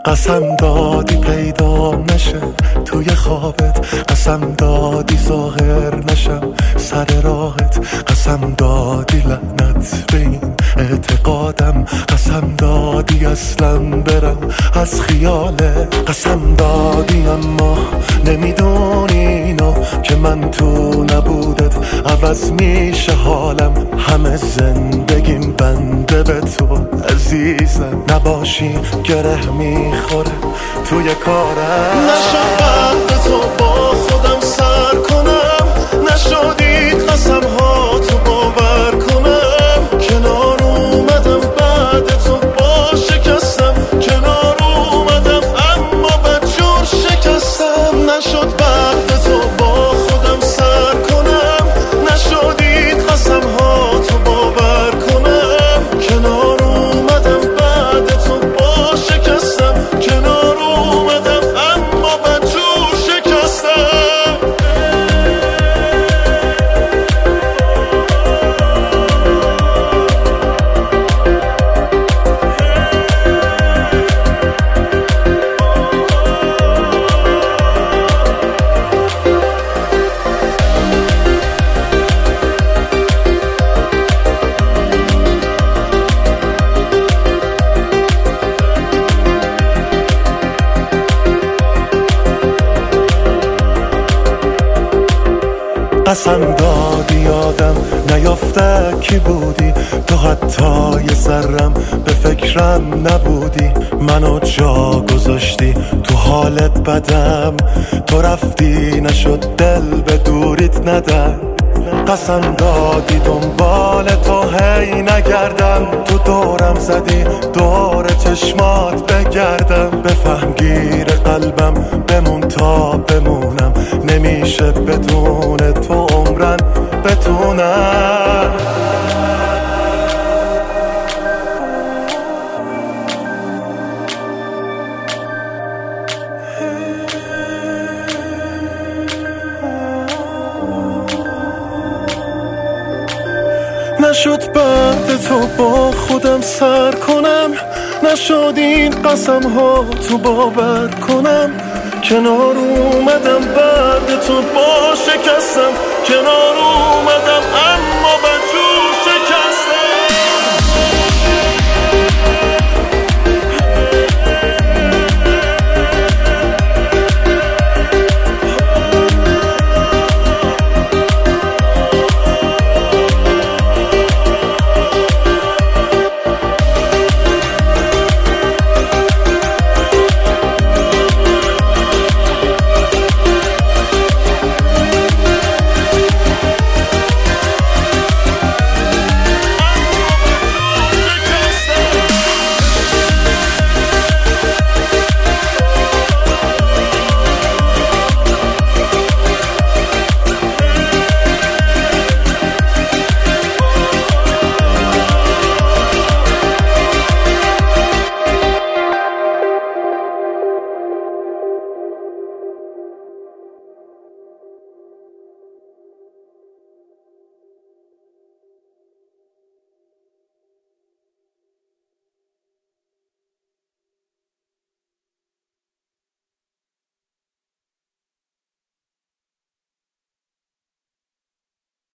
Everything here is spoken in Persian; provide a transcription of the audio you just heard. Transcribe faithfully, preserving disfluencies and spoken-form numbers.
قسم دادی پیدا نشه توی خوابت، قسم دادی ظاهر نشم سر راهت، قسم دادی لعنت به این اعتقادم، قسم دادی اصلا برم از خیالت، قسم دادی اما نمیدونی اینو که من تو نبودت عوض میشه حالم، همه زندگیم بنده به تو عزیزم، نباشی گره میخوره توی کارم. نشد بعد تو با خودم سر کنم، نشدید قسم ها تو باور کنم، کنار اومدم بعد تو با شکستم، کنار اومدم اما بدجور شکستم. نشد بعد تو با خودم سر کنم، نشدید قسم ها تو باور کنم، کنار اومدم بعد تو با شکستم، کنار اومدم اما بدجور شکستم. قسم دادی آدم نیافته کی بودی، تو حتی یه ذرم به فکرم نبودی، منو جا گذاشتی تو حالت بدم، تو رفتی نشد دل به دوریت ندم، قسم دادی دنبال تو هی نگردم، تو دورم زدی دور چشمات بگردم، بفهم گیر قلبم بمون تا بمونم، نمیشه بدون تو عمرن بتونم. نشد بعد تو با خودم سر کنم، نشد این قسم ها تو باور کنم، کنار اومدم بعد تو با شکستم، کنار اومدم اما